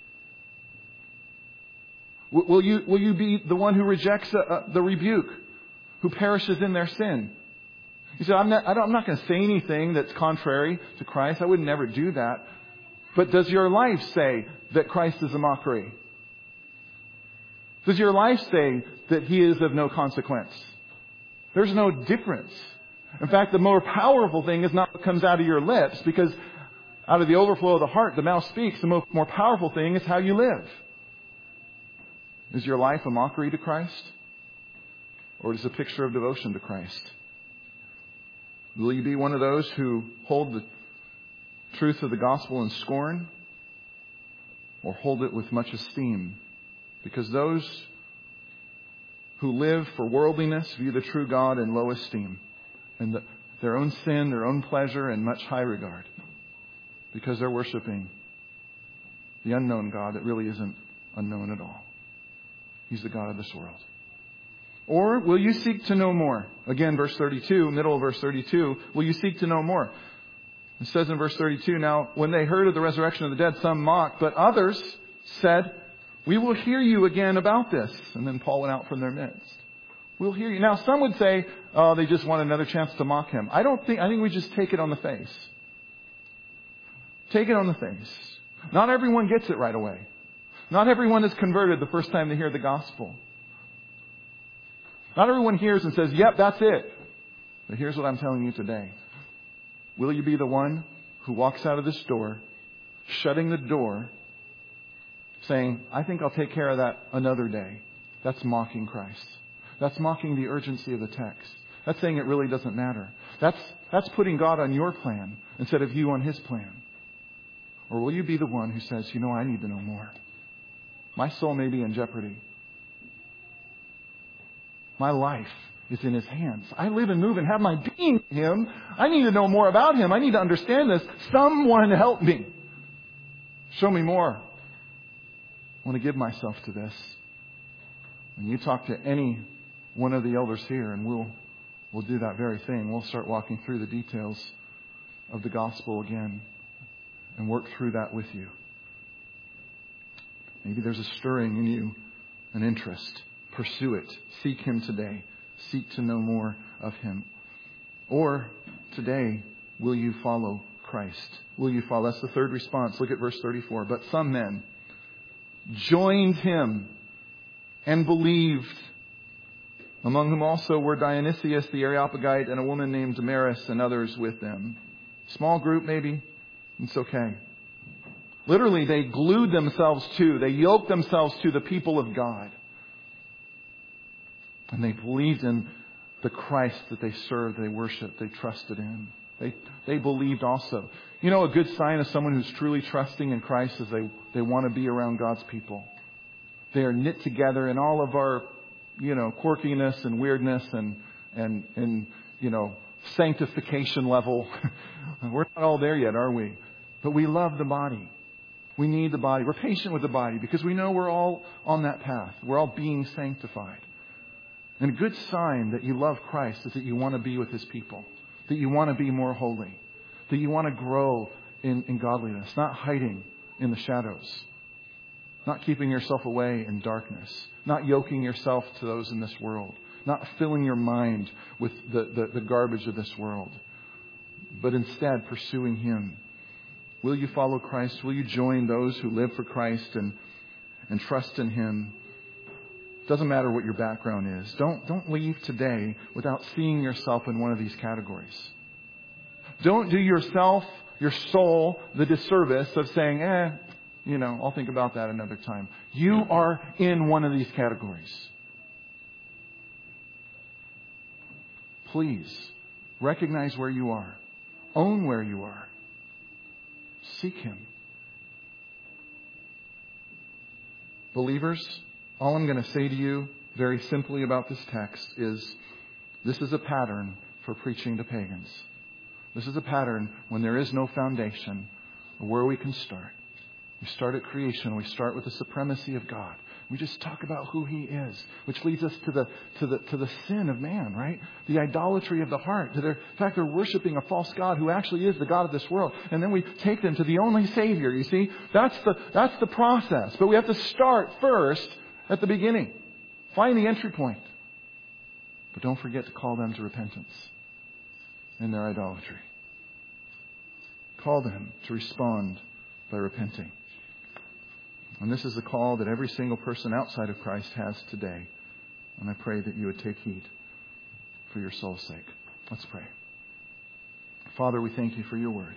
Will you, will you be the one who rejects uh, the rebuke, who perishes in their sin? You say, I'm not, I don't, I'm not going to say anything that's contrary to Christ. I would never do that. But does your life say that Christ is a mockery? Does your life say that He is of no consequence? There's no difference. In fact, the more powerful thing is not what comes out of your lips, because out of the overflow of the heart, the mouth speaks. The more, more powerful thing is how you live. Is your life a mockery to Christ? Or is it a picture of devotion to Christ? Will you be one of those who hold the truth of the gospel in scorn, or hold it with much esteem? Because those who live for worldliness view the true God in low esteem, and the, their own sin, their own pleasure in much high regard, because they're worshiping the unknown God that really isn't unknown at all. He's the God of this world. Or will you seek to know more? Again, verse thirty-two, middle of verse thirty-two, will you seek to know more? It says in verse thirty-two, now, when they heard of the resurrection of the dead, some mocked, but others said, we will hear you again about this. And then Paul went out from their midst. We'll hear you. Now, some would say, oh, they just want another chance to mock him. I don't think, I think we just take it on the face. Take it on the face. Not everyone gets it right away. Not everyone is converted the first time they hear the gospel. Not everyone hears and says, yep, that's it. But here's what I'm telling you today. Will you be the one who walks out of this door, shutting the door, saying, I think I'll take care of that another day? That's mocking Christ. That's mocking the urgency of the text. That's saying it really doesn't matter. That's, that's putting God on your plan instead of you on His plan. Or will you be the one who says, you know, I need to know more. My soul may be in jeopardy. My life is in His hands. I live and move and have my being in Him. I need to know more about Him. I need to understand this. Someone help me. Show me more. I want to give myself to this. When you talk to any one of the elders here, and we'll we'll do that very thing. We'll start walking through the details of the gospel again and work through that with you. Maybe there's a stirring in you, an interest. Pursue it. Seek Him today. Seek to know more of Him. Or today, will you follow Christ? Will you follow? That's the third response. Look at verse thirty-four. But some men joined Him and believed, among whom also were Dionysius the Areopagite and a woman named Damaris and others with them. Small group maybe. It's okay. Literally, they glued themselves to, they yoked themselves to the people of God. And they believed in the Christ that they served, they worshiped, they trusted in. They they believed also. You know, a good sign of someone who's truly trusting in Christ is they, they want to be around God's people. They are knit together in all of our, you know, quirkiness and weirdness and, and, and you know, sanctification level. We're not all there yet, are we? But we love the body. We need the body. We're patient with the body because we know we're all on that path. We're all being sanctified. And a good sign that you love Christ is that you want to be with His people. That you want to be more holy. That you want to grow in, in godliness. Not hiding in the shadows. Not keeping yourself away in darkness. Not yoking yourself to those in this world. Not filling your mind with the, the, the garbage of this world. But instead pursuing Him. Will you follow Christ? Will you join those who live for Christ and, and trust in Him? Doesn't matter what your background is. Don't, don't leave today without seeing yourself in one of these categories. Don't do yourself, your soul, the disservice of saying, eh, you know, I'll think about that another time. You are in one of these categories. Please recognize where you are. Own where you are. Seek Him. Believers, all I'm going to say to you very simply about this text is this is a pattern for preaching to pagans. This is a pattern when there is no foundation of where we can start. We start at creation. We start with the supremacy of God. We just talk about who He is, which leads us to the to the to the sin of man, right? The idolatry of the heart. To their, in fact, they're worshiping a false god who actually is the God of this world. And then we take them to the only Savior. You see, that's the that's the process. But we have to start first at the beginning. Find the entry point. But don't forget to call them to repentance. in their idolatry. Call them to respond by repenting. And this is the call that every single person outside of Christ has today. And I pray that you would take heed for your soul's sake. Let's pray. Father, we thank you for your word.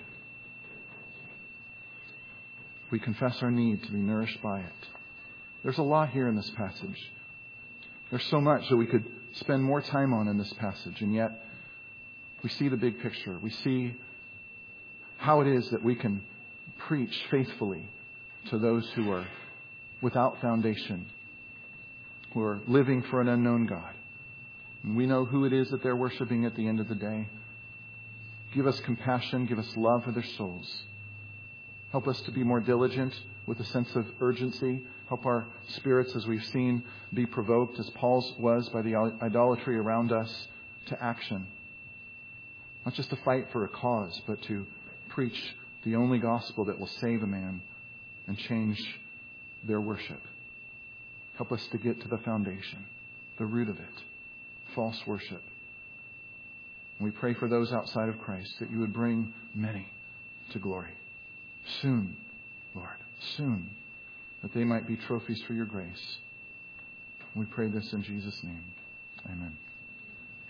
We confess our need to be nourished by it. There's a lot here in this passage. There's so much that we could spend more time on in this passage, and yet we see the big picture. We see how it is that we can preach faithfully to those who are without foundation, who are living for an unknown God. And we know who it is that they're worshiping at the end of the day. Give us compassion. Give us love for their souls. Help us to be more diligent with a sense of urgency. Help our spirits, as we've seen, be provoked, as Paul's was, by the idolatry around us, to action. Not just to fight for a cause, but to preach the only gospel that will save a man and change their worship. Help us to get to the foundation, the root of it, false worship. And we pray for those outside of Christ that you would bring many to glory. Soon, Lord, soon, that they might be trophies for your grace. We pray this in Jesus' name. Amen.